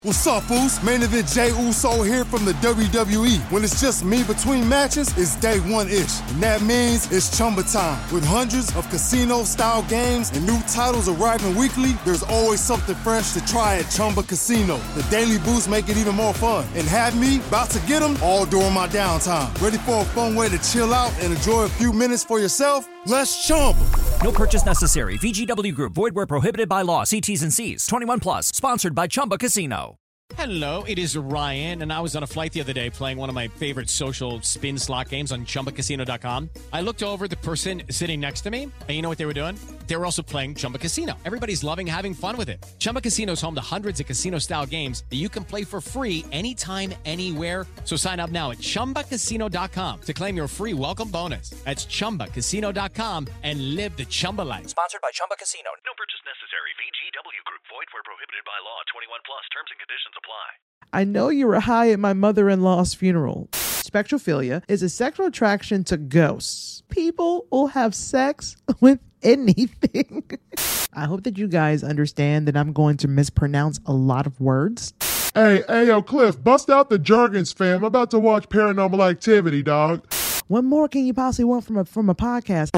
What's up, Foos? Main event Jey Uso here from the WWE. When it's just me between matches, it's day one-ish. And that means it's Chumba time. With hundreds of casino-style games and new titles arriving weekly, there's always something fresh to try at Chumba Casino. The daily boosts make it even more fun. And have me about to get them all during my downtime. Ready for a fun way to chill out and enjoy a few minutes for yourself? Let's Chumba. No purchase necessary. VGW Group. Void where prohibited by law. See T's and C's. 21 plus. Sponsored by Chumba Casino. Hello, it is Ryan, and I was on a flight the other day playing one of my favorite social spin slot games on ChumbaCasino.com. I looked over at the person sitting next to me, and you know what they were doing? They were also playing Chumba Casino. Everybody's loving having fun with it. Chumba Casino is home to hundreds of casino-style games that you can play for free anytime, anywhere. So sign up now at ChumbaCasino.com to claim your free welcome bonus. That's ChumbaCasino.com and live the Chumba life. Sponsored by Chumba Casino. No purchase necessary. VGW Group. Void where prohibited by law. 21 plus. Terms and conditions apply. I know you were high at my mother-in-law's funeral. Spectrophilia is a sexual attraction to ghosts. People will have sex with anything. I hope that you guys understand that I'm going to mispronounce a lot of words. Hey, yo, Cliff, bust out the jargons, fam. I'm about to watch Paranormal Activity, dog. What more can you possibly want from a podcast?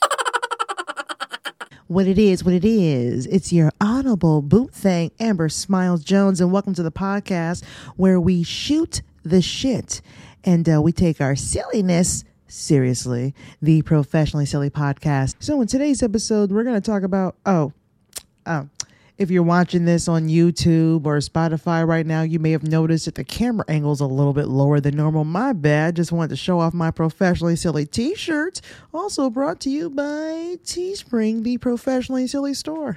What it is, it's your audible boot thing, Amber Smiles Jones, and welcome to the podcast where we shoot the shit and we take our silliness seriously, the Professionally Silly Podcast. So in today's episode, we're going to talk about, if you're watching this on YouTube or Spotify right now, you may have noticed that the camera angle is a little bit lower than normal. My bad. Just wanted to show off my Professionally Silly t-shirts. Also brought to you by Teespring, the Professionally Silly store.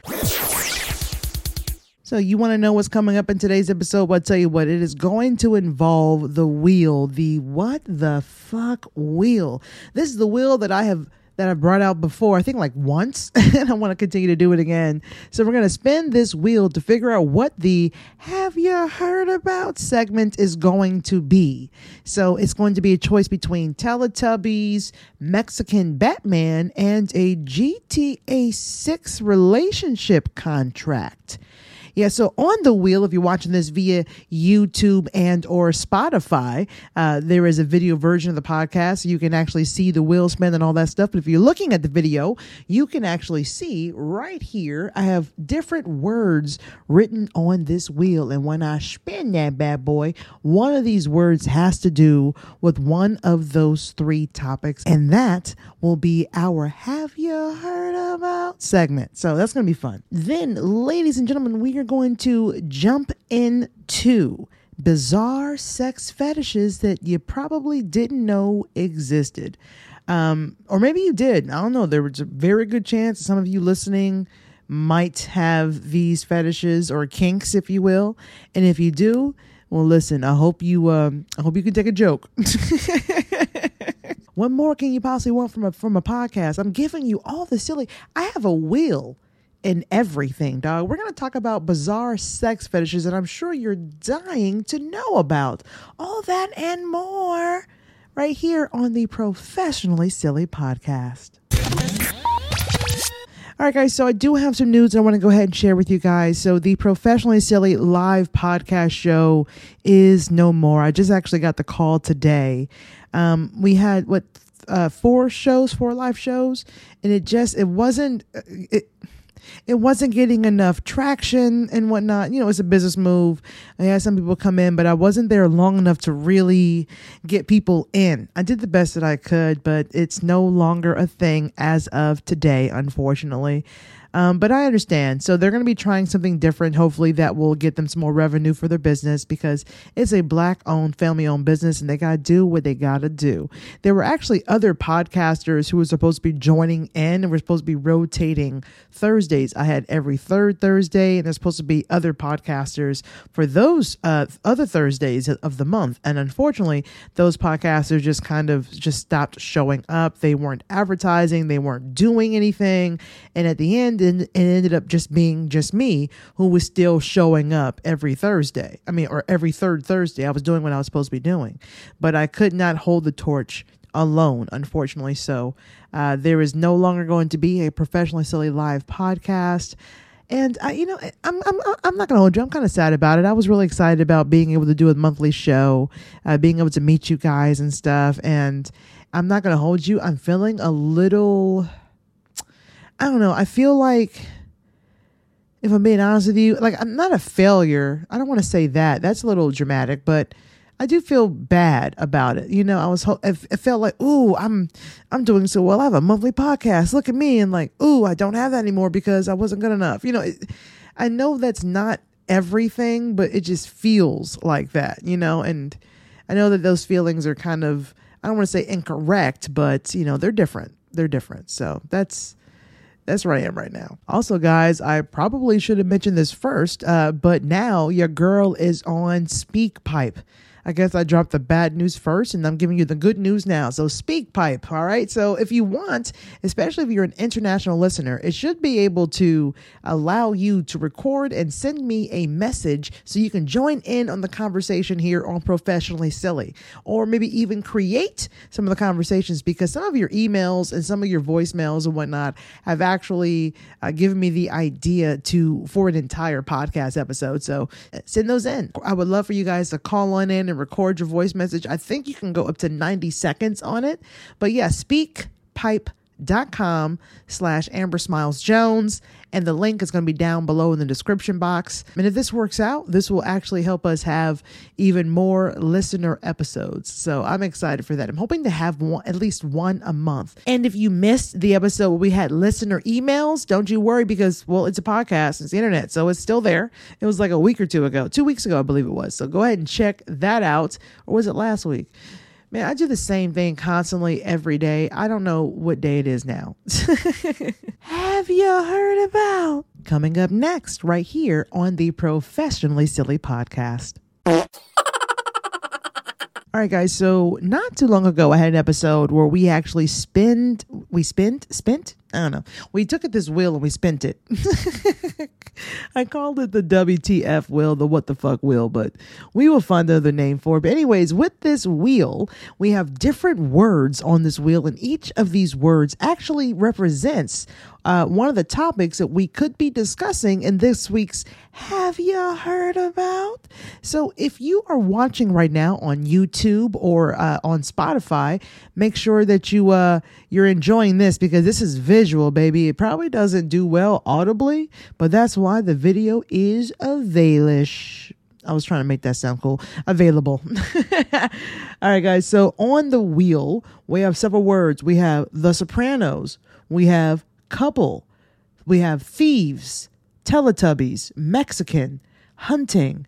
So you want to know what's coming up in today's episode? Well, I'll tell you what, it is going to involve the wheel, the what the fuck wheel. This is the wheel that I've brought out before, I think like once, and I want to continue to do it again. So we're going to spin this wheel to figure out what the Have You Heard About segment is going to be. So it's going to be a choice between Teletubbies, Mexican Batman, and a GTA 6 relationship contract. Yeah, so on the wheel, if you're watching this via YouTube and or Spotify, there is a video version of the podcast. So you can actually see the wheel spin and all that stuff. But if you're looking at the video, you can actually see right here, I have different words written on this wheel. And when I spin that bad boy, one of these words has to do with one of those three topics. And that will be our Have You Heard About segment. So that's going to be fun. Then, ladies and gentlemen, we are going to jump into bizarre sex fetishes that you probably didn't know existed. Or maybe you did. I don't know. There was a very good chance some of you listening might have these fetishes or kinks, if you will. And if you do, well, listen, I hope you can take a joke. What more can you possibly want from a podcast? I'm giving you all the silly. I have a wheel and everything, dog. We're going to talk about bizarre sex fetishes that I'm sure you're dying to know about. All that and more right here on the Professionally Silly Podcast. All right, guys, so I do have some news I want to go ahead and share with you guys. So the Professionally Silly live podcast show is no more. I just actually got the call today. We had, 4 live shows, and it wasn't getting enough traction and whatnot. You know, it's a business move. I had some people come in, but I wasn't there long enough to really get people in. I did the best that I could, but it's no longer a thing as of today, unfortunately. But I understand. So they're going to be trying something different. Hopefully that will get them some more revenue for their business, because it's a Black-owned, family-owned business, and they got to do what they got to do. There were actually other podcasters who were supposed to be joining in, and we're supposed to be rotating Thursdays. I had every third Thursday, and there's supposed to be other podcasters for those other Thursdays of the month. And unfortunately, those podcasters just stopped showing up. They weren't advertising. They weren't doing anything. And at the end, it ended up just being just me who was still showing up every Thursday. Or every third Thursday. I was doing what I was supposed to be doing, but I could not hold the torch alone, unfortunately. So there is no longer going to be a Professionally Silly live podcast. And I'm not gonna hold you. I'm kind of sad about it. I was really excited about being able to do a monthly show, being able to meet you guys and stuff. And I'm not gonna hold you. I'm feeling a little, I don't know. I feel like, if I'm being honest with you, like I'm not a failure. I don't want to say that. That's a little dramatic, but I do feel bad about it. It felt like, ooh, I'm doing so well. I have a monthly podcast. Look at me. And like, ooh, I don't have that anymore because I wasn't good enough. I know that's not everything, but it just feels like that, and I know that those feelings are kind of, I don't want to say incorrect, but they're different. They're different. So that's where I am right now. Also, guys, I probably should have mentioned this first, but now your girl is on SpeakPipe. I guess I dropped the bad news first and I'm giving you the good news now. So SpeakPipe, all right? So if you want, especially if you're an international listener, it should be able to allow you to record and send me a message so you can join in on the conversation here on Professionally Silly, or maybe even create some of the conversations, because some of your emails and some of your voicemails and whatnot have actually given me the idea for an entire podcast episode. So send those in. I would love for you guys to call on in and record your voice message. I think you can go up to 90 seconds on it. But yeah, speakpipe.com/Amber Smiles Jones. And the link is going to be down below in the description box. And if this works out, this will actually help us have even more listener episodes. So I'm excited for that. I'm hoping to have at least one a month. And if you missed the episode where we had listener emails, don't you worry, because, well, it's a podcast, it's the internet, so it's still there. It was like a week or 2 ago, 2 weeks ago, I believe it was. So go ahead and check that out. Or was it last week? Man, I do the same thing constantly every day. I don't know what day it is now. Have you heard about? Coming up next, right here on the Professionally Silly podcast. All right, guys. So not too long ago, I had an episode where we actually spent? I don't know. We took at this wheel and we spent it. I called it the WTF wheel, the what the fuck wheel, but we will find another name for it. But anyways, with this wheel, we have different words on this wheel, and each of these words actually represents one of the topics that we could be discussing in this week's Have You Heard About? So if you are watching right now on YouTube or on Spotify, make sure that you're enjoying this, because this is visual, baby. It probably doesn't do well audibly, but that's why the video is availish. I was trying to make that sound cool. Available. All right, guys. So on the wheel, we have several words. We have The Sopranos. We have couple. We have thieves, Teletubbies, Mexican, hunting,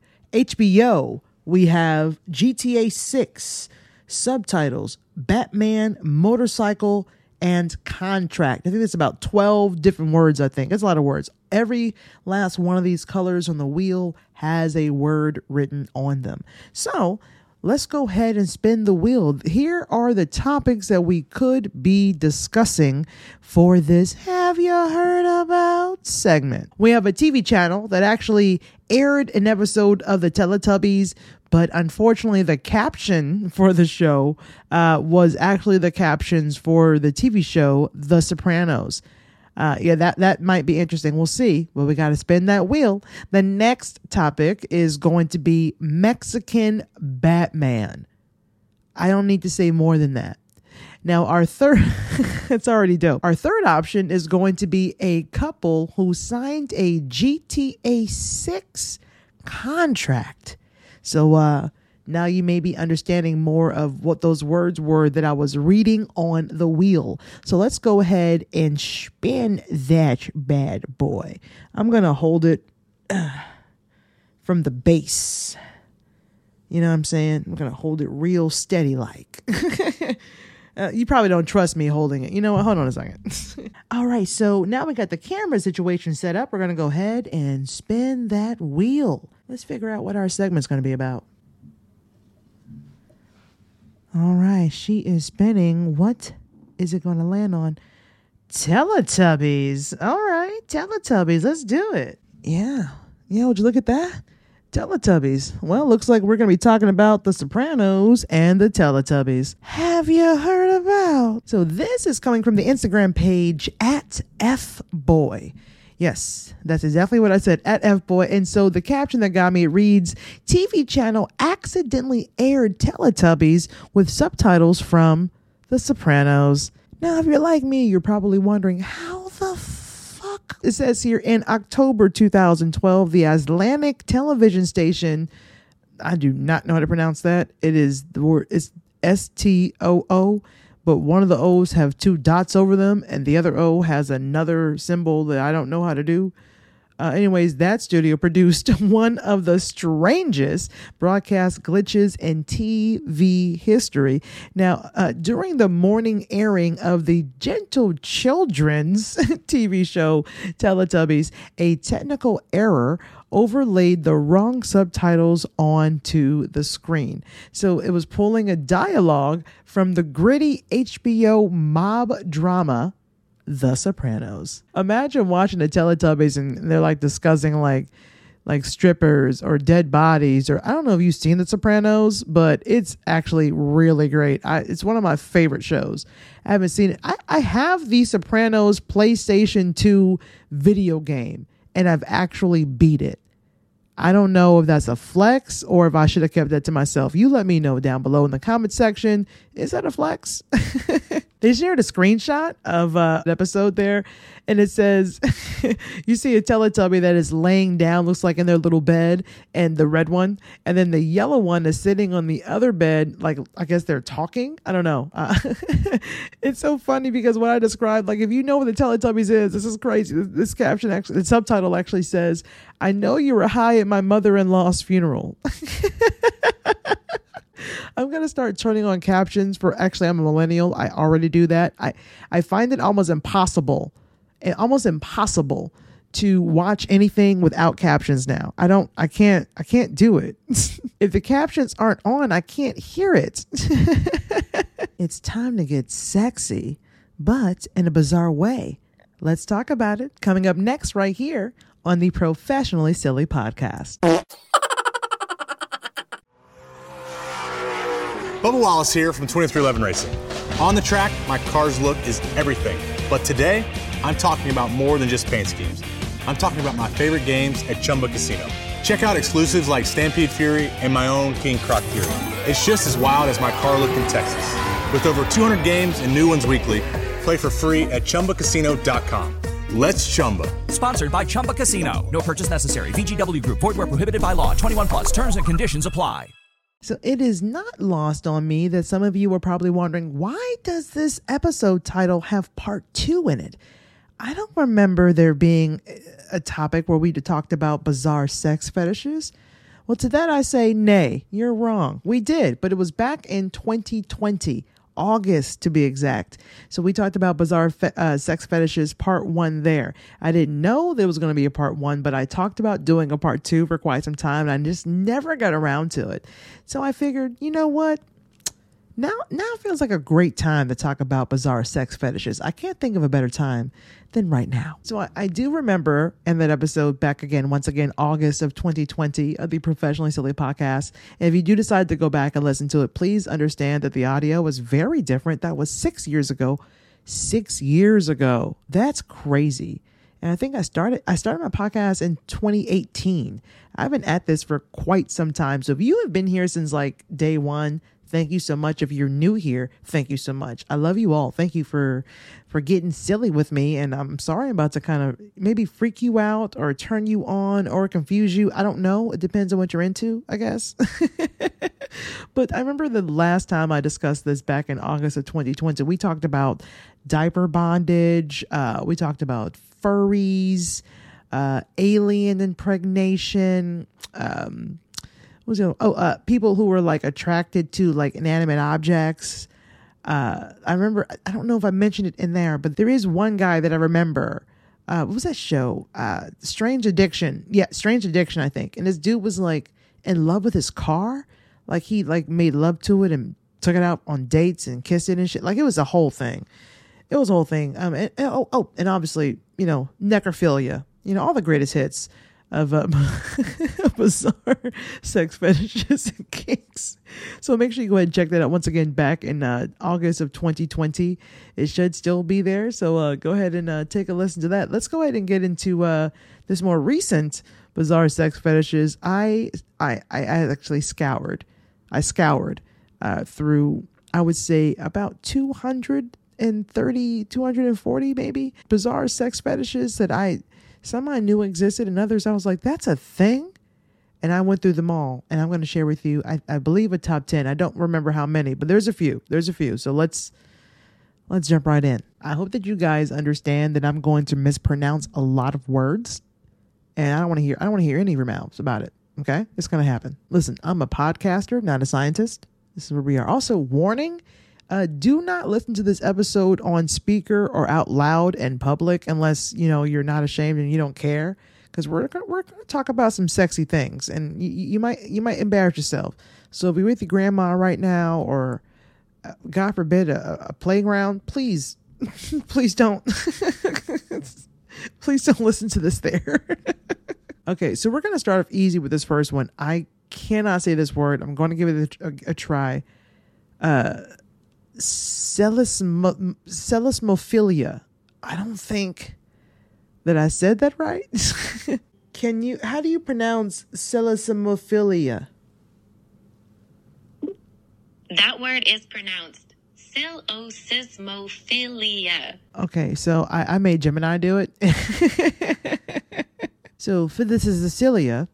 HBO. We have GTA 6, subtitles, Batman, motorcycle, and contract. I think it's about 12 different words, I think. It's a lot of words. Every last one of these colors on the wheel has a word written on them. So let's go ahead and spin the wheel. Here are the topics that we could be discussing for this Have You Heard About segment. We have a TV channel that actually aired an episode of the Teletubbies, but unfortunately the caption for the show was actually the captions for the TV show The Sopranos. That might be interesting. We'll see. Well, we got to spin that wheel. The next topic is going to be Mexican Batman. I don't need to say more than that. Now, our third, it's already dope. Our third option is going to be a couple who signed a GTA 6 contract. So, now you may be understanding more of what those words were that I was reading on the wheel. So let's go ahead and spin that bad boy. I'm going to hold it from the base. You know what I'm saying? I'm going to hold it real steady like. You probably don't trust me holding it. You know what? Hold on a second. All right. So now we got the camera situation set up. We're going to go ahead and spin that wheel. Let's figure out what our segment's going to be about. All right, she is spinning. What is it going to land on? Teletubbies. All right, Teletubbies. Let's do it. Yeah, would you look at that? Teletubbies. Well, looks like we're going to be talking about The Sopranos and the Teletubbies. Have you heard about? So this is coming from the Instagram page @FBoy. Yes, that's exactly what I said, at F-Boy. And so the caption that got me, it reads, TV channel accidentally aired Teletubbies with subtitles from The Sopranos. Now, if you're like me, you're probably wondering, how the fuck? It says here, in October 2012, the Islamic television station, I do not know how to pronounce that. It is the word, it's STOO, but one of the O's have two dots over them and the other O has another symbol that I don't know how to do. Anyways, that studio produced one of the strangest broadcast glitches in TV history. Now, during the morning airing of the Gentle Children's TV show Teletubbies, a technical error overlaid the wrong subtitles onto the screen. So it was pulling a dialogue from the gritty HBO mob drama The Sopranos. Imagine watching the Teletubbies and they're like discussing like strippers or dead bodies, or I don't know if you've seen The Sopranos, but it's actually really great. It's one of my favorite shows. I haven't seen it. I have the Sopranos PlayStation 2 video game and I've actually beat it. I don't know if that's a flex or if I should have kept that to myself. You let me know down below in the comment section. Is that a flex? They shared a screenshot of an episode there, and it says, you see a Teletubby that is laying down, looks like in their little bed, and the red one, and then the yellow one is sitting on the other bed, like I guess they're talking. I don't know. It's so funny because what I described, like if you know what the Teletubbies is, this is crazy. This caption actually, the subtitle actually says, "I know you were high at my mother-in-law's funeral." I'm going to start turning on captions for, actually, I'm a millennial. I already do that. I find it almost impossible to watch anything without captions now. I can't do it. If the captions aren't on, I can't hear it. It's time to get sexy, but in a bizarre way. Let's talk about it. Coming up next right here on the Professionally Silly Podcast. Bubba Wallace here from 2311 Racing. On the track, my car's look is everything. But today, I'm talking about more than just paint schemes. I'm talking about my favorite games at Chumba Casino. Check out exclusives like Stampede Fury and my own King Croc Fury. It's just as wild as my car look in Texas. With over 200 games and new ones weekly, play for free at ChumbaCasino.com. Let's Chumba. Sponsored by Chumba Casino. No purchase necessary. VGW Group. Void where prohibited by law. 21 plus. Terms and conditions apply. So it is not lost on me that some of you are probably wondering, why does this episode title have part 2 in it? I don't remember there being a topic where we talked about bizarre sex fetishes. Well, to that I say, nay, you're wrong. We did, but it was back in 2020. August to be exact. So we talked about bizarre sex fetishes part 1 there. I didn't know there was going to be a part 1, but I talked about doing a part 2 for quite some time and I just never got around to it. So I figured, you know what? Now feels like a great time to talk about bizarre sex fetishes. I can't think of a better time than right now. So I do remember in that episode back again, once again, August of 2020 of the Professionally Silly Podcast. And if you do decide to go back and listen to it, please understand that the audio was very different. That was 6 years ago. 6 years ago. That's crazy. And I think I started my podcast in 2018. I've been at this for quite some time. So if you have been here since like day one, thank you so much. If you're new here, thank you so much. I love you all. Thank you for getting silly with me. And I'm sorry I'm about to kind of maybe freak you out or turn you on or confuse you. I don't know. It depends on what you're into, I guess. But I remember the last time I discussed this back in August of 2020, we talked about diaper bondage. We talked about furries, alien impregnation, people who were like attracted to like inanimate objects. I remember, I don't know if I mentioned it in there, but there is one guy that I remember. What was that show? Strange Addiction. Yeah, Strange Addiction, I think. And this dude was like in love with his car. Like he like made love to it and took it out on dates and kissed it and shit. Like it was a whole thing. It was a whole thing. And obviously, necrophilia. All the greatest hits. of bizarre sex fetishes and kinks. So make sure you go ahead and check that out. Once again, back in August of 2020, it should still be there. So go ahead and take a listen to that. Let's go ahead and get into this more recent bizarre sex fetishes. I actually scoured through, I would say, about 230, 240 maybe bizarre sex fetishes that some I knew existed, and others I was like, that's a thing. And I went through them all, and I'm going to share with you, I believe, a top 10. I don't remember how many, but there's a few. So let's jump right in. I hope that you guys understand that I'm going to mispronounce a lot of words, and I don't want to hear any of your mouths about it. Okay? It's going to happen. Listen, I'm a podcaster, not a scientist. This is where we are. Also, warning, do not listen to this episode on speaker or out loud in public unless, you're not ashamed and you don't care, because we're going to talk about some sexy things, and you might embarrass yourself. So if you're with your grandma right now, or God forbid a playground, please don't please don't listen to this there. Okay, so we're going to start off easy with this first one. I cannot say this word. I'm going to give it a try. Selesmophilia. I don't think that I said that right. How do you pronounce selesmophilia? That word is pronounced selesmophilia. Okay, so I made Gemini do it. So philisicilia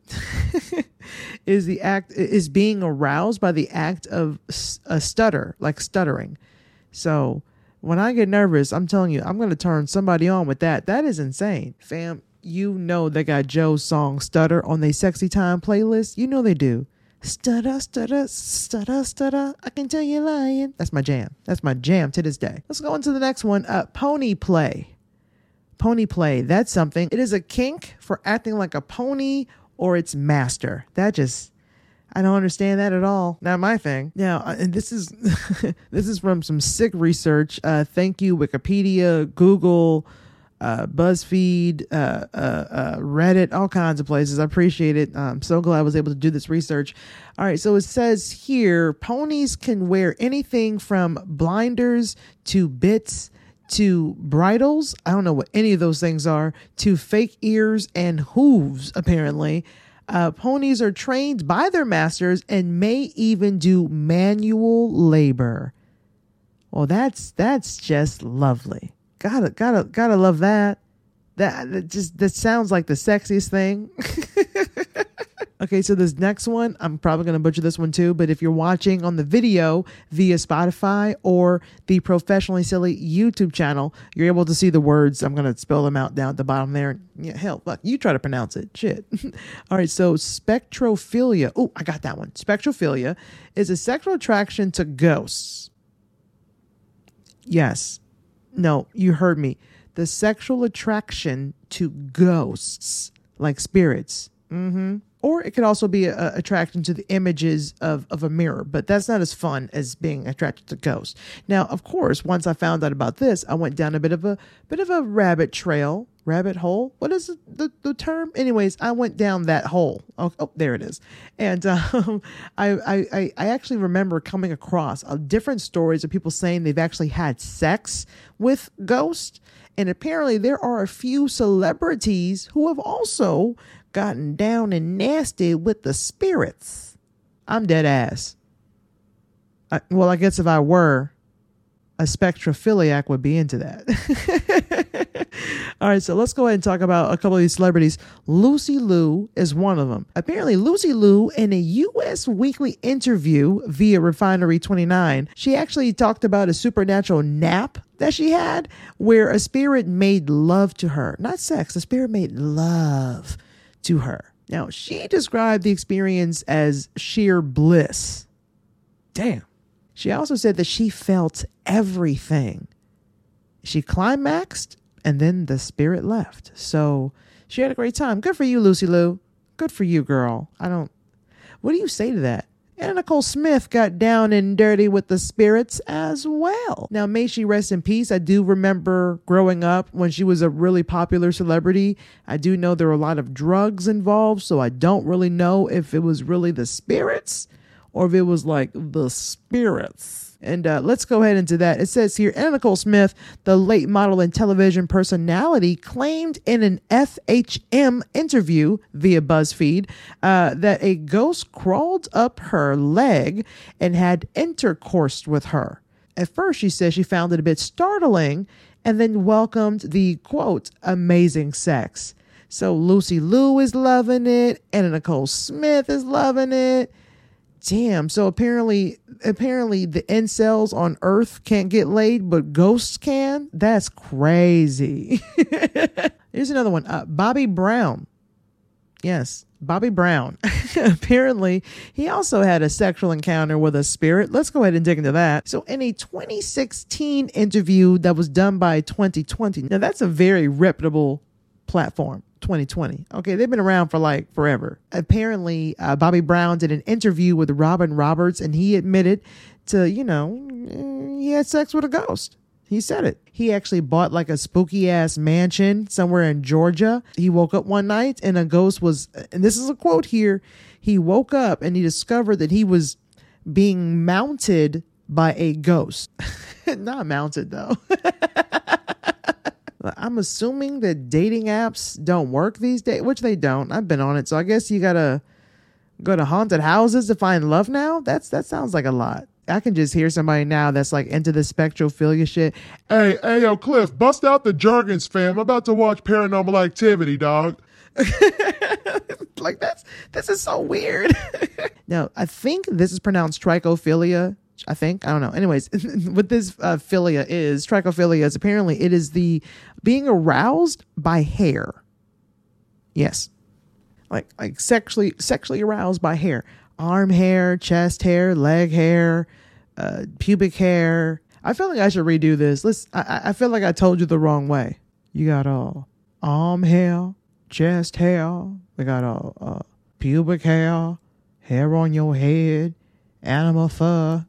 is being aroused by the act of a stutter, like stuttering. So when I get nervous, I'm telling you, I'm going to turn somebody on with that. That is insane. Fam, they got Joe's song Stutter on their Sexy Time playlist. You know they do. Stutter, stutter, stutter, stutter. I can tell you're lying. That's my jam. That's my jam to this day. Let's go into the next one. Pony play. Pony play. That's something. It is a kink for acting like a pony or its master. I don't understand that at all. Not my thing. Now, and this is this is from some sick research. Thank you, Wikipedia, Google, BuzzFeed, Reddit, all kinds of places. I appreciate it. I'm so glad I was able to do this research. All right, so it says here, ponies can wear anything from blinders to bits to bridles. I don't know what any of those things are, to fake ears and hooves, apparently. Ponies are trained by their masters and may even do manual labor. Well, that's just lovely. Gotta love that. That sounds like the sexiest thing. Okay, so this next one, I'm probably going to butcher this one too, but if you're watching on the video via Spotify or the Professionally Silly YouTube channel, you're able to see the words. I'm going to spell them out down at the bottom there. Yeah, hell, fuck, you try to pronounce it. Shit. All right, so spectrophilia. Oh, I got that one. Spectrophilia is a sexual attraction to ghosts. Yes. No, you heard me. The sexual attraction to ghosts, like spirits. Mm-hmm. Or it could also be a attraction to the images of a mirror, but that's not as fun as being attracted to ghosts. Now, of course, once I found out about this, I went down a bit of a rabbit hole. What is the term? Anyways, I went down that hole. Oh, there it is. And I actually remember coming across different stories of people saying they've actually had sex with ghosts. And apparently there are a few celebrities who have also gotten down and nasty with the spirits. I'm dead ass. I guess if I were, a spectrophiliac would be into that. All right, so let's go ahead and talk about a couple of these celebrities. Lucy Liu is one of them. Apparently, Lucy Liu, in a U.S. Weekly interview via Refinery 29, she actually talked about a supernatural nap that she had where a spirit made love to her. Not sex, the spirit made love to her. Now, she described the experience as sheer bliss. Damn. She also said that she felt everything. She climaxed and then the spirit left. So she had a great time. Good for you, Lucy Liu. Good for you, girl. What do you say to that? And Nicole Smith got down and dirty with the spirits as well. Now, may she rest in peace. I do remember growing up when she was a really popular celebrity. I do know there were a lot of drugs involved, so I don't really know if it was really the spirits or if it was like the spirits. And let's go ahead into that. It says here, Anna Nicole Smith, the late model and television personality, claimed in an FHM interview via BuzzFeed that a ghost crawled up her leg and had intercourse with her. At first, she said she found it a bit startling and then welcomed the, quote, amazing sex. So Lucy Liu is loving it. Anna Nicole Smith is loving it. Damn. So apparently the incels on Earth can't get laid, but ghosts can? That's crazy. Here's another one. Bobby Brown. Yes, Bobby Brown. Apparently, he also had a sexual encounter with a spirit. Let's go ahead and dig into that. So in a 2016 interview that was done by 2020, now that's a very reputable platform. 2020. Okay, they've been around for like forever. Apparently, Bobby Brown did an interview with Robin Roberts and he admitted to, he had sex with a ghost. He said it. He actually bought like a spooky ass mansion somewhere in Georgia. He woke up one night and a ghost was, and this is a quote here, he woke up and he discovered that he was being mounted by a ghost. Not mounted though. I'm assuming that dating apps don't work these days, which they don't. I've been on it. So I guess you gotta go to haunted houses to find love now. That sounds like a lot. I can just hear somebody now that's like into the spectrophilia shit. Hey, yo, Cliff, bust out the Jergens, fam. I'm about to watch Paranormal Activity, dog. Like this is so weird. Now, I think this is pronounced trichophilia. I don't know. Anyways, what this trichophilia is apparently it is the being aroused by hair. Yes. Like sexually aroused by hair, arm hair, chest hair, leg hair, pubic hair. I feel like I should redo this. I feel like I told you the wrong way. You got all arm hair, chest hair. We got all pubic hair on your head. Animal fur.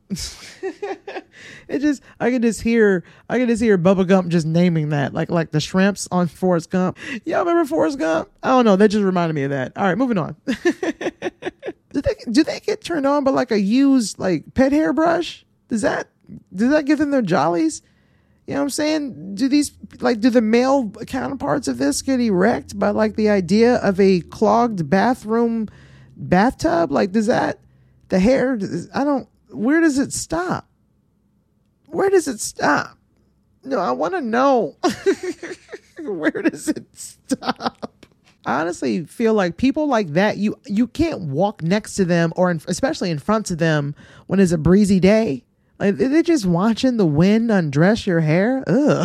I can just hear Bubba Gump just naming that like the shrimps on Forrest Gump. Y'all remember Forrest Gump? I don't know. That just reminded me of that. All right, moving on. Do they get turned on by like a used like pet hairbrush? Does that give them their jollies? You know what I'm saying? Do the male counterparts of this get erect by like the idea of a clogged bathtub? Like does that? The hair, where does it stop? Where does it stop? No, I want to know. Where does it stop? I honestly feel like people like that, you can't walk next to them or especially in front of them when it's a breezy day. Like they're just watching the wind undress your hair. Ugh.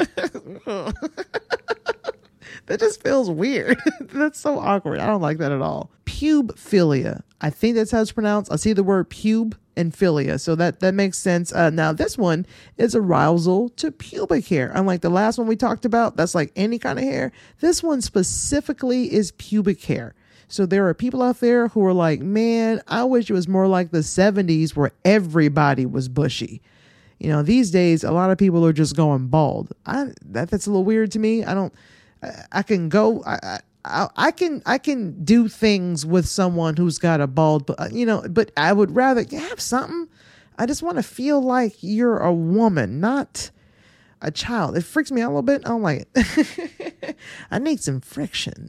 That just feels weird. That's so awkward. I don't like that at all. Pubephilia. I think that's how it's pronounced. I see the word pube and philia. So that makes sense. Now this one is arousal to pubic hair. Unlike the last one we talked about, that's like any kind of hair. This one specifically is pubic hair. So there are people out there who are like, man, I wish it was more like the 70s where everybody was bushy. These days, a lot of people are just going bald. That's a little weird to me. I can do things with someone who's got a bald, but I would rather have something. I just want to feel like you're a woman, not a child. It freaks me out a little bit. I don't like it. I need some friction.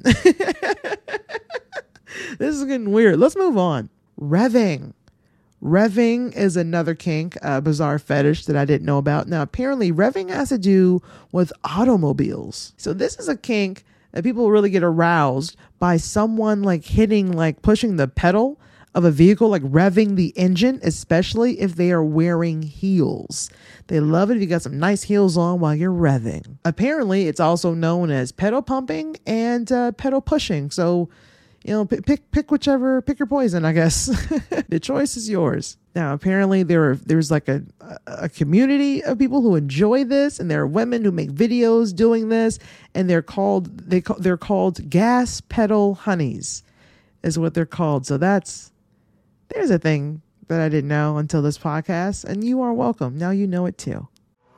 This is getting weird. Let's move on. Revving. Revving is another kink, a bizarre fetish that I didn't know about. Now, apparently revving has to do with automobiles. So this is a kink that people really get aroused by someone pushing the pedal of a vehicle, like revving the engine, especially if they are wearing heels. They love it if you got some nice heels on while you're revving. Apparently, it's also known as pedal pumping and pedal pushing. So, pick your poison, I guess. The choice is yours. Now, apparently there's like a community of people who enjoy this, and there are women who make videos doing this, and they're called gas pedal honeys is what they're called. So they There's a thing that I didn't know until this podcast, and you are welcome. Now you know it too.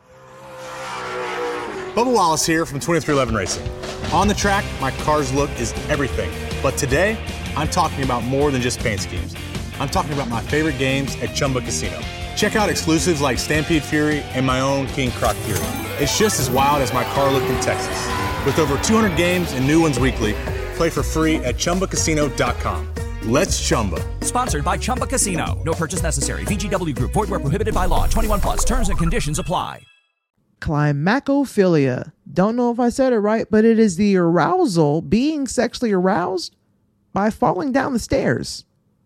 Bubba Wallace here from 2311 Racing. On the track, my car's look is everything. But today, I'm talking about more than just paint schemes. I'm talking about my favorite games at Chumba Casino. Check out exclusives like Stampede Fury and my own King Croc Fury. It's just as wild as my car looked in Texas. With over 200 games and new ones weekly, play for free at ChumbaCasino.com. Let's Chumba. Sponsored by Chumba Casino. No purchase necessary. VGW Group. Void where prohibited by law. 21 plus. Terms and conditions apply. Climacophilia. Don't know if I said it right, but it is the arousal, being sexually aroused by falling down the stairs.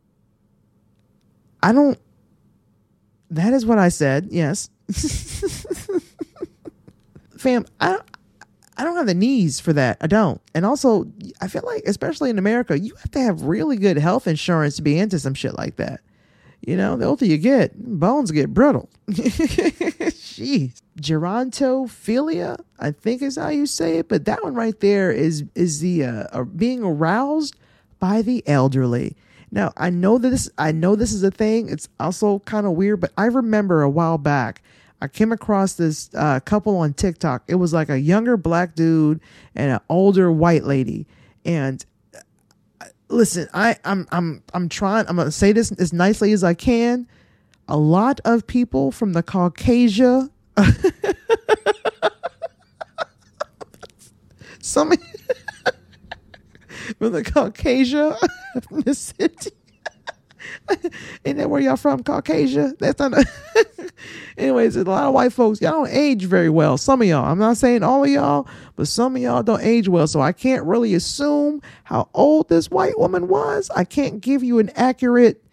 That is what I said. Yes. Fam, I don't have the knees for that. I don't. And also, I feel like, especially in America, you have to have really good health insurance to be into some shit like that. You know, the older you get, bones get brittle. Jeez. Gerontophilia, I think is how you say it. But that one right there is the being aroused by the elderly. Now, I know this is a thing. It's also kind of weird, but I remember a while back, I came across this couple on TikTok. It was like a younger black dude and an older white lady. And listen, I'm trying. I'm gonna say this as nicely as I can. A lot of people from the Caucasia, some from the Caucasia ethnicity. Ain't that where y'all from? Caucasia? That's not. Anyways, a lot of white folks, y'all don't age very well. Some of y'all. I'm not saying all of y'all, but some of y'all don't age well. So I can't really assume how old this white woman was. I can't give you an accurate,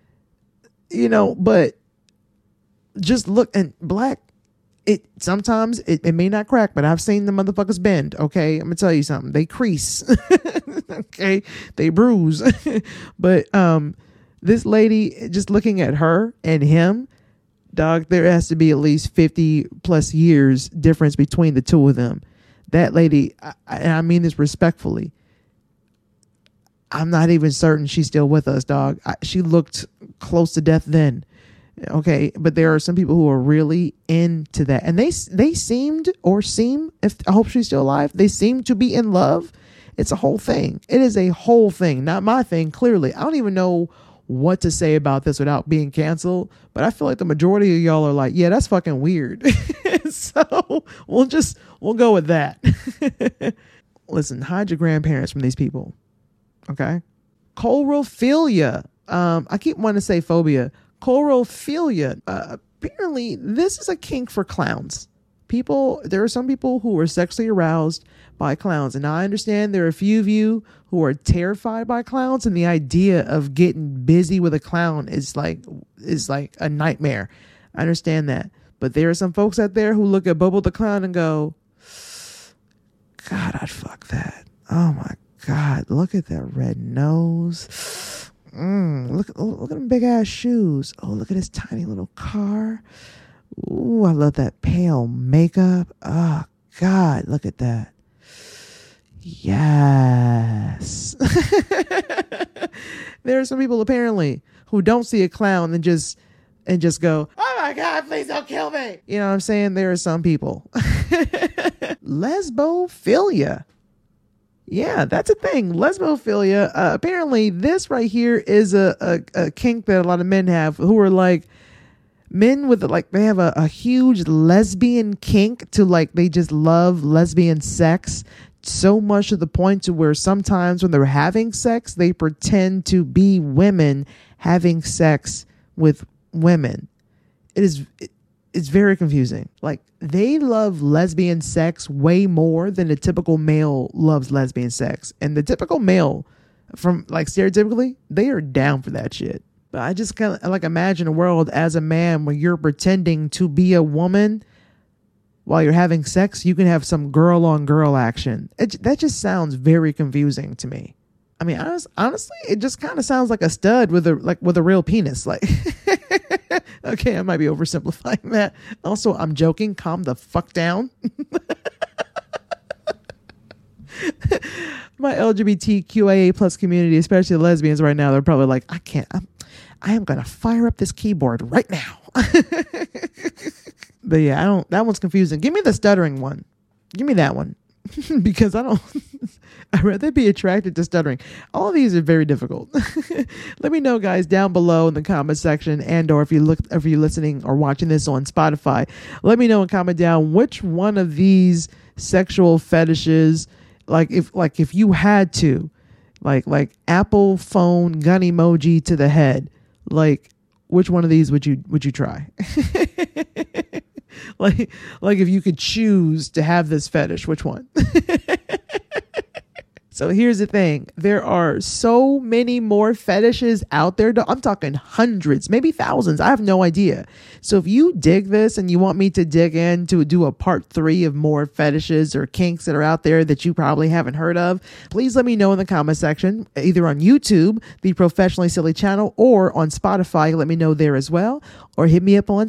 but just look. And black, sometimes it may not crack, but I've seen the motherfuckers bend. Okay, I'm gonna tell you something. They crease. Okay, they bruise. But this lady, just looking at her and him, dog, there has to be at least 50 plus years difference between the two of them. That lady, and I mean this respectfully, I'm not even certain she's still with us, dog. She looked close to death then. Okay, but there are some people who are really into that, and they seemed, if I hope she's still alive, they seem to be in love. It's a whole thing. It is a whole thing, not my thing. Clearly, I don't even know what to say about this without being canceled, but I feel like the majority of y'all are like, yeah, that's fucking weird. So we'll go with that. Listen, hide your grandparents from these people. Okay. Corophilia. I keep wanting to say phobia. Corophilia. Apparently this is a kink for clowns. There are some people who are sexually aroused by clowns. And I understand there are a few of you who are terrified by clowns, and the idea of getting busy with a clown is like a nightmare. I understand that. But there are some folks out there who look at Bobo the Clown and go, God, I'd fuck that. Oh my God. Look at that red nose. Look at them big ass shoes. Oh, look at his tiny little car. Ooh, I love that pale makeup. Oh God, look at that. Yes. There are some people apparently who don't see a clown and just go, oh my God, please don't kill me. You know what I'm saying? There are some people. Lesbophilia. Yeah, that's a thing. Lesbophilia. Apparently this right here is a kink that a lot of men have, who are like men with they have a huge lesbian kink to they just love lesbian sex so much to the point to where sometimes when they're having sex, they pretend to be women having sex with women. It's very confusing. They love lesbian sex way more than the typical male loves lesbian sex. And the typical male, from stereotypically, they are down for that shit. But I just kind of imagine a world as a man where you're pretending to be a woman while you're having sex. You can have some girl on girl action. That just sounds very confusing to me. I mean, honestly, it just kind of sounds like a stud with a real penis. Okay, I might be oversimplifying that. Also, I'm joking. Calm the fuck down. My LGBTQIA plus community, especially lesbians right now, they're probably like, I am going to fire up this keyboard right now. But yeah, that one's confusing. Give me the stuttering one. Give me that one. Because I'd rather be attracted to stuttering. All of these are very difficult. Let me know, guys, down below in the comment section, and or if you're listening or watching this on Spotify, let me know and comment down which one of these sexual fetishes, if you had to, like Apple phone gun emoji to the head, like which one of these would you try? Like if you could choose to have this fetish, which one? So here's the thing. There are so many more fetishes out there. I'm talking hundreds, maybe thousands. I have no idea. So if you dig this and you want me to dig in to do a part 3 of more fetishes or kinks that are out there that you probably haven't heard of, please let me know in the comment section, either on YouTube, the Professionally Silly channel, or on Spotify. Let me know there as well. Or hit me up on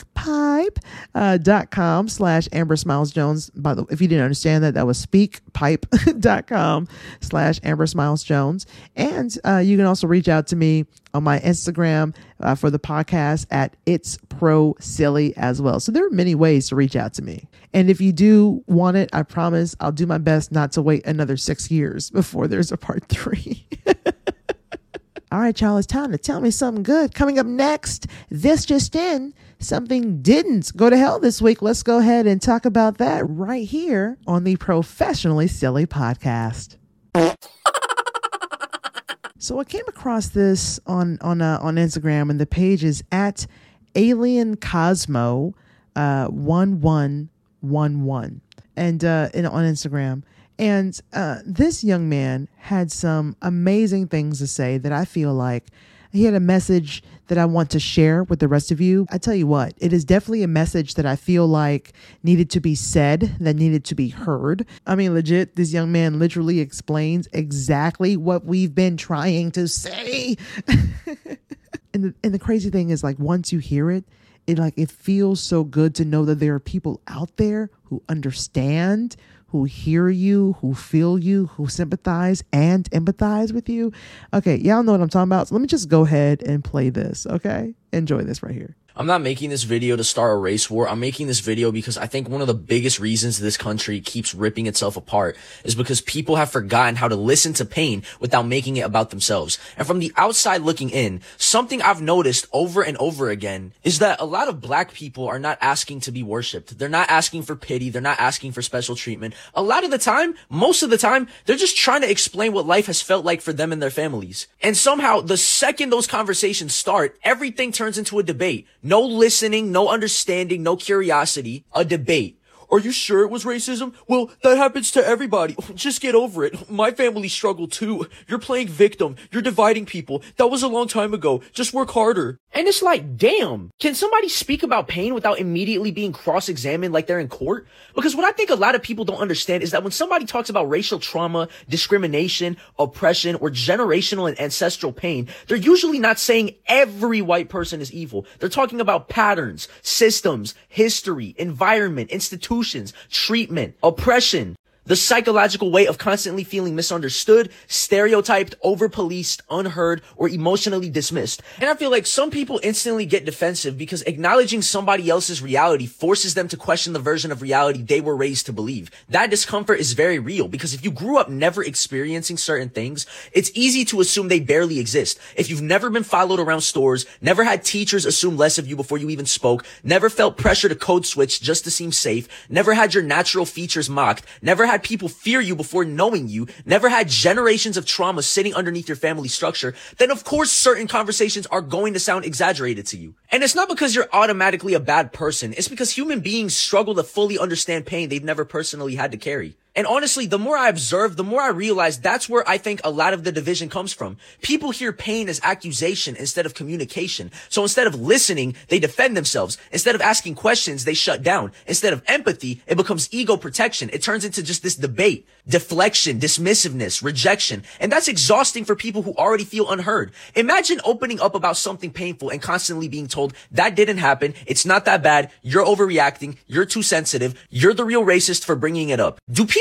speakpipe.com/Amber Smiles Jones. By the way, if you didn't understand that was speakpipe.com/Amber Smiles Jones. And you can also reach out to me on my Instagram for the podcast at It's Pro Silly as well. So there are many ways to reach out to me. And if you do want it, I promise I'll do my best not to wait another 6 years before there's a part 3. All right, y'all, it's time to tell me something good. Coming up next, this just in, something didn't go to hell this week. Let's go ahead and talk about that right here on the Professionally Silly podcast. So I came across this on Instagram, and the page is at Alien Cosmo 1111 and on Instagram. And this young man had some amazing things to say that I feel like he had a message that I want to share with the rest of you. I tell you what, it is definitely a message that I feel like needed to be said, that needed to be heard. I mean, legit, this young man literally explains exactly what we've been trying to say. And the crazy thing is, like, once you hear it, it feels so good to know that there are people out there who understand, who hear you, who feel you, who sympathize and empathize with you. Okay, y'all know what I'm talking about. So let me just go ahead and play this, okay? Enjoy this right here. I'm not making this video to start a race war. I'm making this video because I think one of the biggest reasons this country keeps ripping itself apart is because people have forgotten how to listen to pain without making it about themselves. And from the outside looking in, something I've noticed over and over again is that a lot of black people are not asking to be worshipped. They're not asking for pity. They're not asking for special treatment. A lot of the time, most of the time, they're just trying to explain what life has felt like for them and their families. And somehow, the second those conversations start, everything turns into a debate. No listening, no understanding, no curiosity, a debate. Are you sure it was racism? Well, that happens to everybody. Just get over it. My family struggled too. You're playing victim. You're dividing people. That was a long time ago. Just work harder. And it's like, damn, can somebody speak about pain without immediately being cross-examined like they're in court? Because what I think a lot of people don't understand is that when somebody talks about racial trauma, discrimination, oppression, or generational and ancestral pain, they're usually not saying every white person is evil. They're talking about patterns, systems, history, environment, institutions, treatment, oppression. The psychological way of constantly feeling misunderstood, stereotyped, over-policed, unheard, or emotionally dismissed. And I feel like some people instantly get defensive because acknowledging somebody else's reality forces them to question the version of reality they were raised to believe. That discomfort is very real because if you grew up never experiencing certain things, it's easy to assume they barely exist. If you've never been followed around stores, never had teachers assume less of you before you even spoke, never felt pressure to code switch just to seem safe, never had your natural features mocked, never had people fear you before knowing you, never had generations of trauma sitting underneath your family structure, then of course certain conversations are going to sound exaggerated to you. And it's not because you're automatically a bad person. It's because human beings struggle to fully understand pain they've never personally had to carry. And honestly, the more I observe, the more I realize that's where I think a lot of the division comes from. People hear pain as accusation instead of communication. So instead of listening, they defend themselves. Instead of asking questions, they shut down. Instead of empathy, it becomes ego protection. It turns into just this debate, deflection, dismissiveness, rejection. And that's exhausting for people who already feel unheard. Imagine opening up about something painful and constantly being told, that didn't happen, it's not that bad, you're overreacting, you're too sensitive, you're the real racist for bringing it up. Do people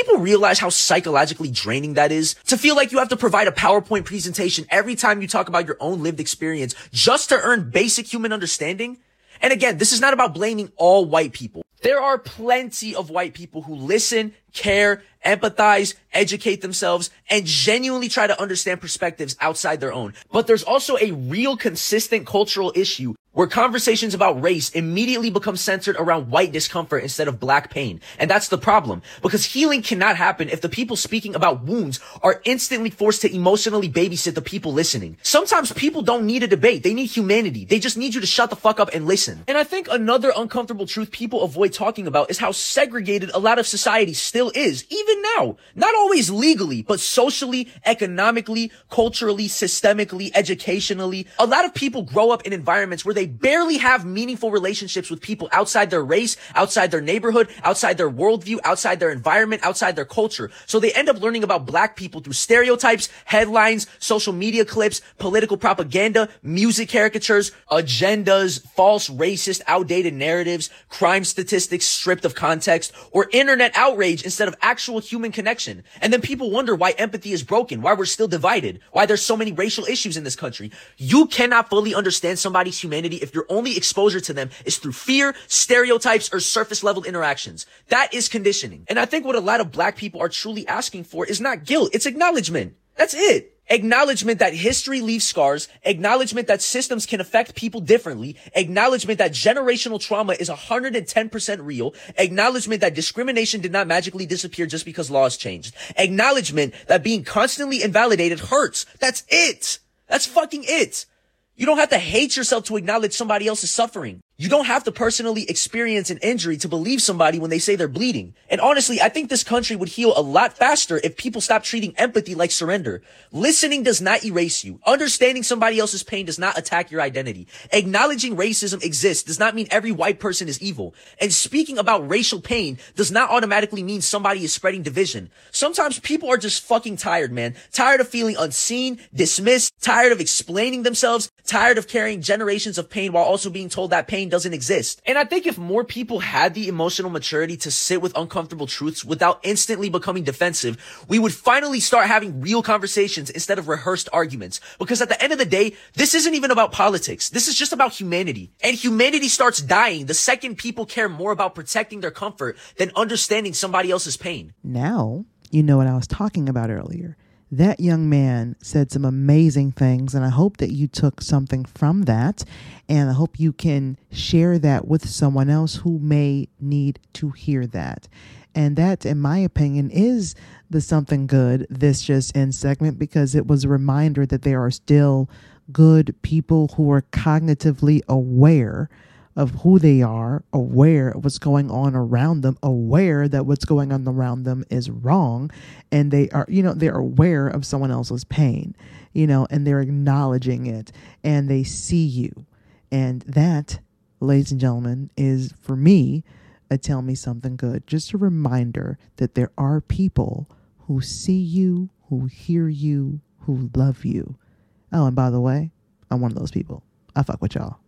people realize how psychologically draining that is? To feel like you have to provide a PowerPoint presentation every time you talk about your own lived experience just to earn basic human understanding? And again, this is not about blaming all white people. There are plenty of white people who listen, care, empathize, educate themselves, and genuinely try to understand perspectives outside their own. But there's also a real consistent cultural issue where conversations about race immediately become centered around white discomfort instead of black pain. And that's the problem, because healing cannot happen if the people speaking about wounds are instantly forced to emotionally babysit the people listening. Sometimes people don't need a debate. They need humanity. They just need you to shut the fuck up and listen. And I think another uncomfortable truth people avoid talking about is how segregated a lot of society still is, even now. Not always legally, but socially, economically, culturally, systemically, educationally. A lot of people grow up in environments where they barely have meaningful relationships with people outside their race, outside their neighborhood, outside their worldview, outside their environment, outside their culture. So they end up learning about black people through stereotypes, headlines, social media clips, political propaganda, music caricatures, agendas, false, racist, outdated narratives, crime statistics stripped of context, or internet outrage instead of actual human connection. And then people wonder why empathy is broken, why we're still divided, why there's so many racial issues in this country. You cannot fully understand somebody's humanity if your only exposure to them is through fear, stereotypes, or surface level interactions. That is conditioning. And I think what a lot of black people are truly asking for is not guilt, it's acknowledgement. That's it. Acknowledgement that history leaves scars, acknowledgement that systems can affect people differently, acknowledgement that generational trauma is 110% real, acknowledgement that discrimination did not magically disappear just because laws changed, acknowledgement that being constantly invalidated hurts. That's it. That's fucking it. You don't have to hate yourself to acknowledge somebody else's suffering. You don't have to personally experience an injury to believe somebody when they say they're bleeding. And honestly, I think this country would heal a lot faster if people stopped treating empathy like surrender. Listening does not erase you. Understanding somebody else's pain does not attack your identity. Acknowledging racism exists does not mean every white person is evil. And speaking about racial pain does not automatically mean somebody is spreading division. Sometimes people are just fucking tired, man. Tired of feeling unseen, dismissed, tired of explaining themselves, tired of carrying generations of pain while also being told that pain doesn't exist. And I think if more people had the emotional maturity to sit with uncomfortable truths without instantly becoming defensive, we would finally start having real conversations instead of rehearsed arguments. Because at the end of the day, this isn't even about politics. This is just about humanity. And humanity starts dying the second people care more about protecting their comfort than understanding somebody else's pain. Now, you know what I was talking about earlier. That young man said some amazing things, and I hope that you took something from that, and I hope you can share that with someone else who may need to hear that. And that, in my opinion, is the something good this just in segment, because it was a reminder that there are still good people who are cognitively aware of who they are, aware of what's going on around them, aware that what's going on around them is wrong. And they are, they're aware of someone else's pain, and they're acknowledging it, and they see you. And that, ladies and gentlemen, is for me, a tell me something good. Just a reminder that there are people who see you, who hear you, who love you. Oh, and by the way, I'm one of those people. I fuck with y'all.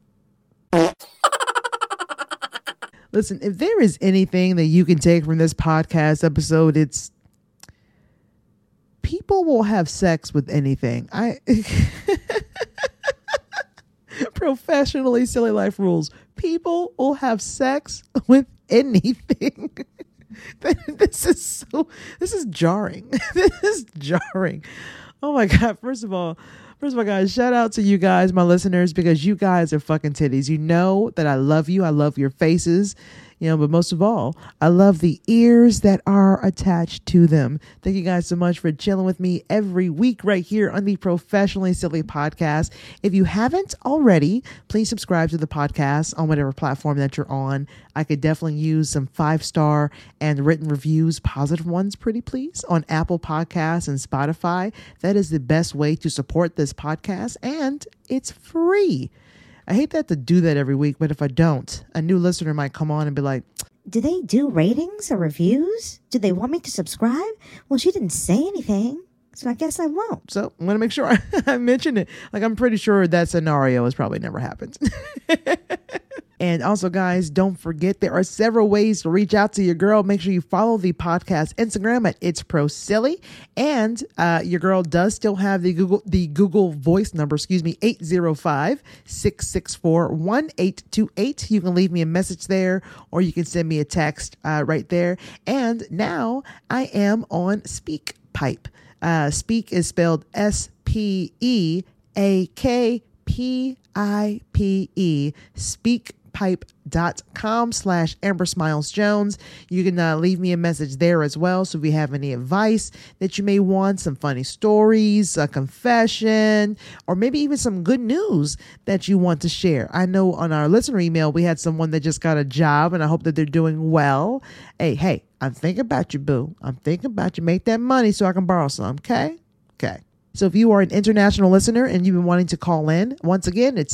Listen, if there is anything that you can take from this podcast episode, it's people will have sex with anything. Professionally silly life rules. People will have sex with anything. This is jarring. This is jarring. Oh my God. First of all, guys, shout out to you guys, my listeners, because you guys are fucking titties. You know that I love you. I love your faces, but most of all, I love the ears that are attached to them. Thank you guys so much for chilling with me every week right here on the Professionally Silly Podcast. If you haven't already, please subscribe to the podcast on whatever platform that you're on. I could definitely use some 5-star and written reviews, positive ones, pretty please, on Apple Podcasts and Spotify. That is the best way to support this podcast, and it's free. I hate to do that every week, but if I don't, a new listener might come on and be like, do they do ratings or reviews? Do they want me to subscribe? Well, she didn't say anything, so I guess I won't. So I'm going to make sure I mention it. I'm pretty sure that scenario has probably never happened. And also, guys, don't forget there are several ways to reach out to your girl. Make sure you follow the podcast Instagram at It's Pro Silly. And your girl does still have the Google voice number, 805-664-1828. You can leave me a message there, or you can send me a text right there. And now I am on SpeakPipe. Speak is spelled SpeakPipe. SpeakPipe.com/Amber Smiles Jones. You can leave me a message there as well. So if you have any advice that you may want, some funny stories, a confession, or maybe even some good news that you want to share. I know on our listener email, we had someone that just got a job, and I hope that they're doing well. Hey, I'm thinking about you, boo. I'm thinking about you. Make that money so I can borrow some. Okay. So if you are an international listener and you've been wanting to call in, once again, it's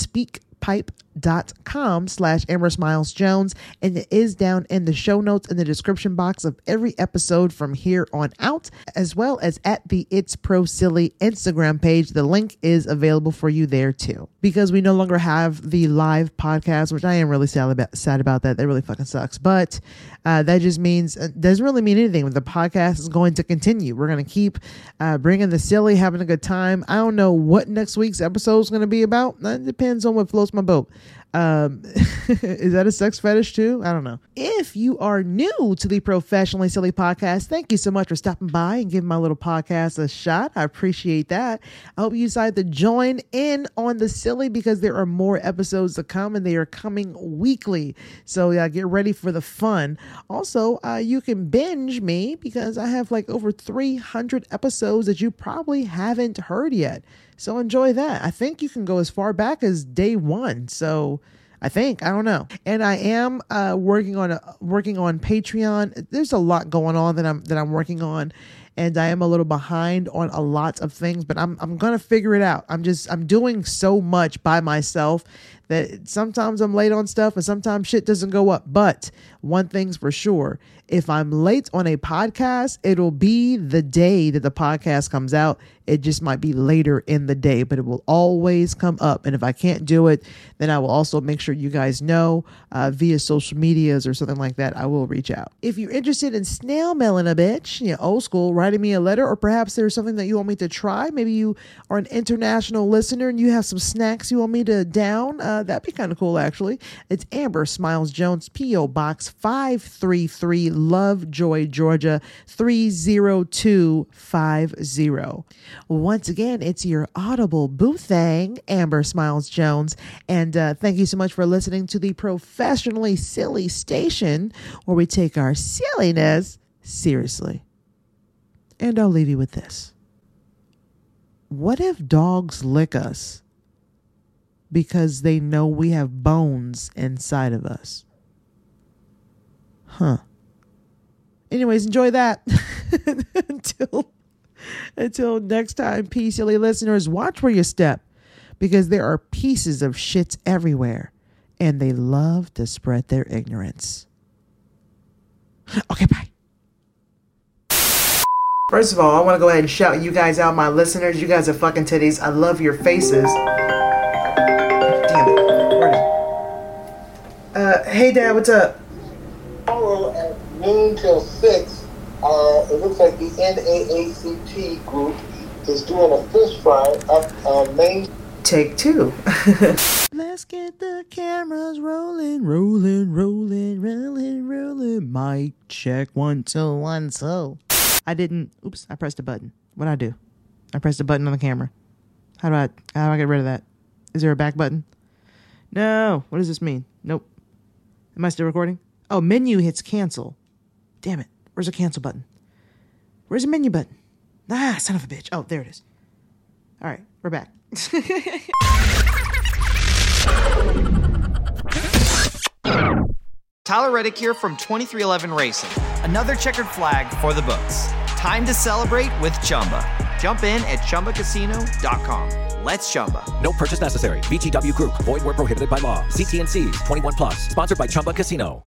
speakpipe.com/Amber Smiles Jones. And it is down in the show notes in the description box of every episode from here on out, as well as at the It's Pro Silly Instagram page. The link is available for you there too. Because we no longer have the live podcast, which I am really sad about that. That really fucking sucks. But that just means, doesn't really mean anything. The podcast is going to continue. We're going to keep bringing the silly, having a good time. I don't know what next week's episode is going to be about. That depends on what floats my boat. Is that a sex fetish too? I don't know. If you are new to the Professionally Silly Podcast, thank you so much for stopping by and giving my little podcast a shot. I appreciate that. I hope you decide to join in on the silly, because there are more episodes to come, and they are coming weekly. So get ready for the fun. Also, you can binge me, because I have like over 300 episodes that you probably haven't heard yet. So enjoy that. I think you can go as far back as day one. So I don't know. And I am working on Patreon. There's a lot going on that I'm working on, and I am a little behind on a lot of things, but I'm going to figure it out. I'm doing so much by myself that sometimes I'm late on stuff and sometimes shit doesn't go up. But one thing's for sure, if I'm late on a podcast, it'll be the day that the podcast comes out. It just might be later in the day, but it will always come up. And if I can't do it, then I will also make sure you guys know via social medias or something like that. I will reach out. If you're interested in snail mailing a bitch, old school, writing me a letter, or perhaps there's something that you want me to try. Maybe you are an international listener and you have some snacks you want me to down. That'd be kind of cool, actually. It's Amber Smiles Jones, P.O. Box 533, Lovejoy, Georgia 30250. Once again, it's your audible boo thing, Amber Smiles Jones. And thank you so much for listening to the Professionally Silly Station, where we take our silliness seriously. And I'll leave you with this. What if dogs lick us because they know we have bones inside of us? Anyways, enjoy that. Until next time, peace, silly listeners. Watch where you step, because there are pieces of shits everywhere, and they love to spread their ignorance. Okay, bye. First of all, I want to go ahead and shout you guys out, my listeners. You guys are fucking titties. I love your faces. Damn it. Hey, Dad, what's up? Tomorrow at noon till 6, it looks like the NAACP group is doing a fish fry up Main. Take 2. Let's get the cameras rolling. Mic check 1 2 1 2. I pressed a button. What'd I do? I pressed a button on the camera. How do I get rid of that? Is there a back button? No. What does this mean? Nope. Am I still recording? Oh, menu hits cancel. Damn it. Where's the cancel button? Where's the menu button? Ah, son of a bitch. Oh, there it is. All right, we're back. Tyler Reddick here from 2311 Racing. Another checkered flag for the books. Time to celebrate with Chumba. Jump in at ChumbaCasino.com. Let's Chumba. No purchase necessary. VGW Group. Void where prohibited by law. See T&Cs. 21+. Sponsored by Chumba Casino.